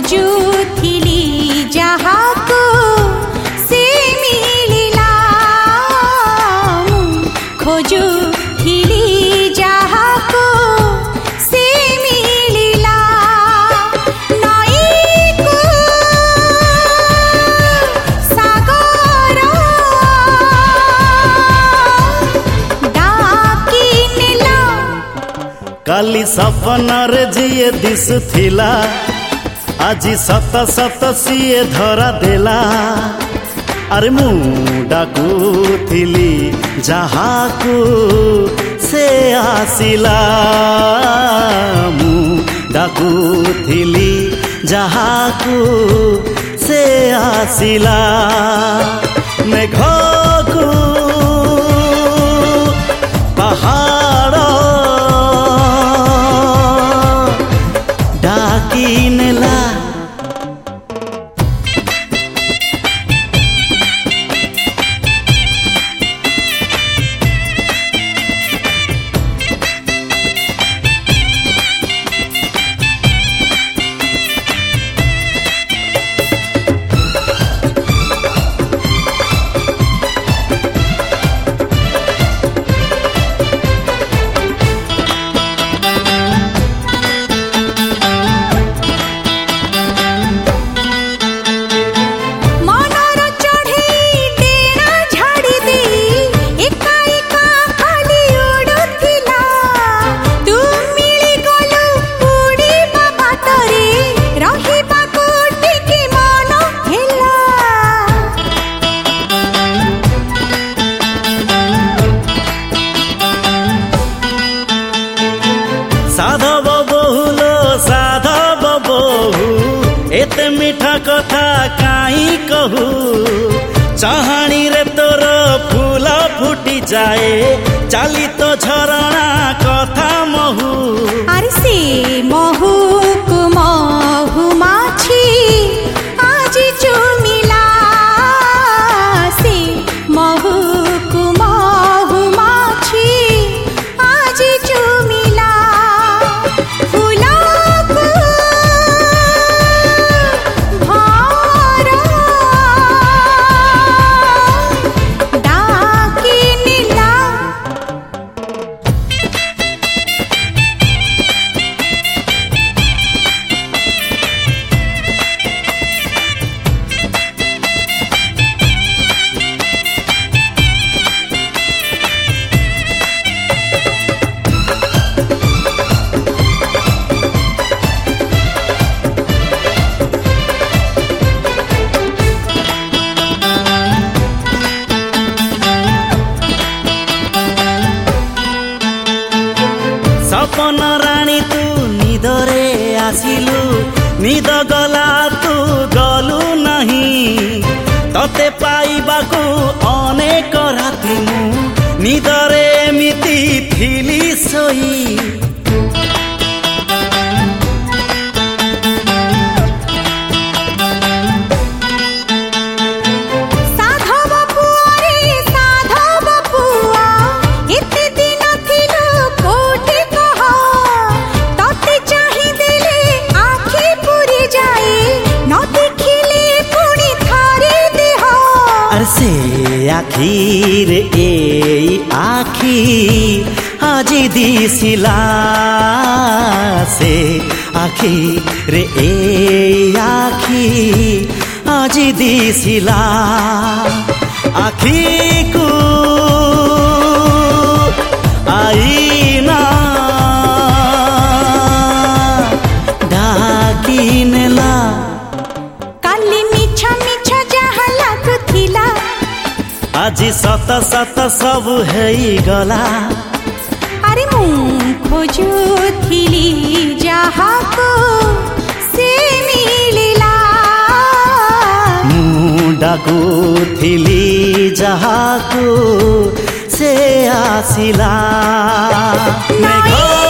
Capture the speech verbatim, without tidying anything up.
खोजुथिली जहाको से मिलिला खोजुथिली जहाको से मिलिला नईको सागर डाकी नेला काली सपनर जिए दिशुथिला आजी सत सत सीए धरा देला अरे मु डाकुथिली जहाकू से आसिला मु डाकुथिली जहाकू से आसिला मेघकू पहाड़ डाकी नेला साधव बहुलो साधव बहु एते मीठा कथा काई कहू चाहाणी रे तोर फूल फुटी जाए चाली तो झरणा कथा महू अरे से महू को महू माछी आज चुमिला से महू को महू माछी आज चुमिला सपन राणी तू निदरे आसिलु निद गला तू गलु नहीं तते पाइबाकू अनेक राति मु निदरे मिति थिली सोई से आखिर ए आखी आजी दिसिला से आखिर ए आखी आजी दिसिला आखी को आईना डाकी नेला काली मिछा मिछा जहा लागुथिला आजी सत सत सब हेई गला अरे मु खोजुथिली जहाको से मिलिला मु डाकुथिली जहाको से आसिला।